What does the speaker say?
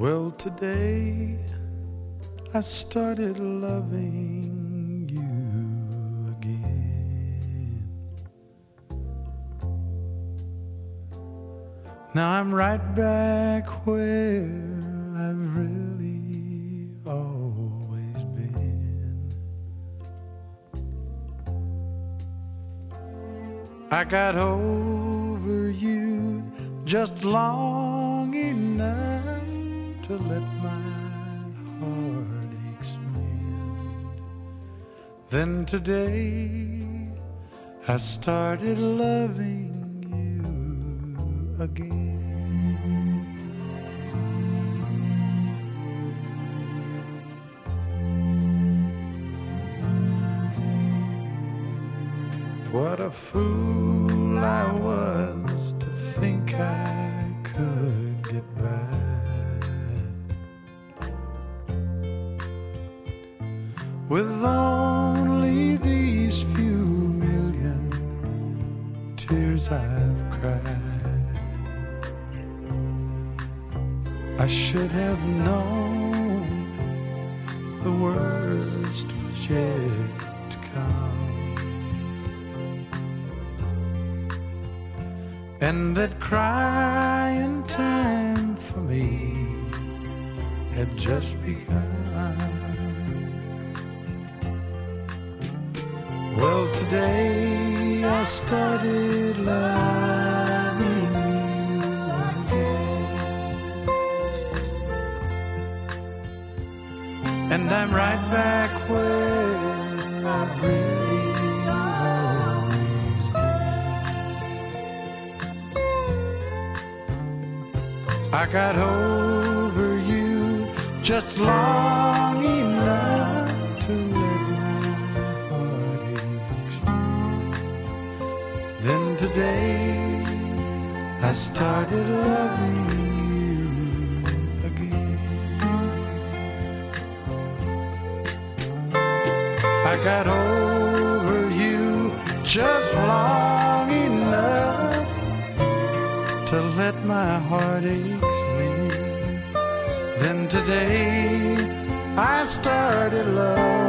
Well, today I started loving you again. Now I'm right back where I've really always been. I got over you just long enough to let my heartaches mend. Then today I started loving you again. What a fool I was to think I could get back with only these few million tears I've cried. I should have known the worst was yet to come, and that crying time for me had just begun. Well, today I started loving you again, and I'm right back where I've really always been. I got over you just long enough to let my heartaches mend. Then today I started loving you again. I got over you just long enough to let my heartaches mend. Then today I started loving